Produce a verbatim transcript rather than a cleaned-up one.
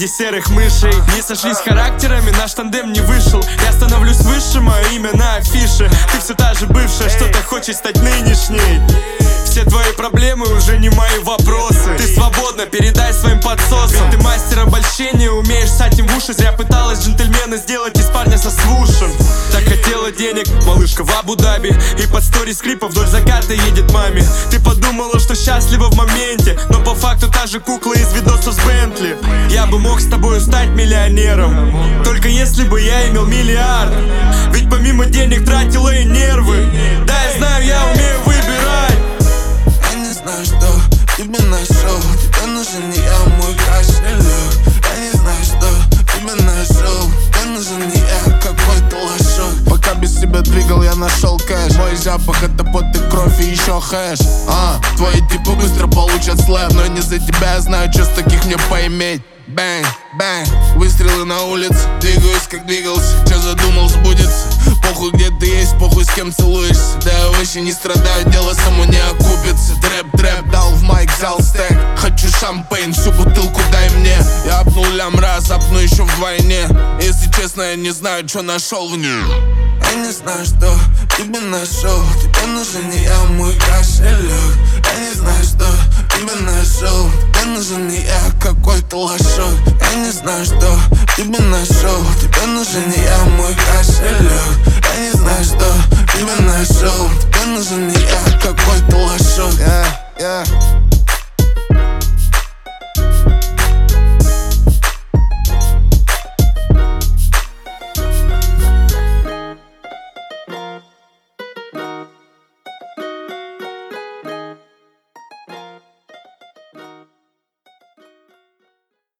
среди серых мышей. Не сошлись характерами, наш тандем не вышел. Я становлюсь выше, мое имя на афише. Ты все та же бывшая, что-то хочешь стать нынешней. Все твои проблемы уже не мои вопросы. Ты свободна, передай своим подсосам. Ты мастер обольщения, умеешь ссать им в уши. Зря пыталась джентльмена сделать из парня со свушем. Так хотела денег, малышка в Абу-Даби. И под сторис клипа вдоль заката едет маме. Ты подумала, что счастлива в моменте, но по факту та же кукла из видосов с Бентли. Я бы мог с тобой стать миллионером, только если бы я имел миллиард. Ведь помимо денег тратила и нервы. Да, я знаю, я умею выбирать. Я не знаю, что тебе нашел. Тебе нужен не я, мой кошелек. Я не знаю, что тебе нашел. Тебе нужен не я, какой-то лошок. Пока без себя двигал, я нашел кэш. Мой запах — это пот и кровь и еще хэш. А, твои типы быстро получат слэп, но не за тебя, я знаю, что с таких мне поиметь. Бэнг, бэнг, выстрелы на улице. Двигаюсь, как двигался, что задумал, сбудется. Похуй, где ты есть, похуй, с кем целуешься. Да я вообще не страдаю, дело само не окупится. Трэп, трэп, дал в майк, взял стек. Хочу шампейн, всю бутылку дай мне. Я апнул лям раз, апну еще вдвойне. Если честно, я не знаю, что нашел в ней. Я не знаю, что тебе нашел. Тебе нужен не я, мой кошелек. Я не знаю, что тебе нашел. Тебе нужен не я, какой-то лошок. Я не знаю, что тебе нашел. Тебе нужен не я, мой кошелек.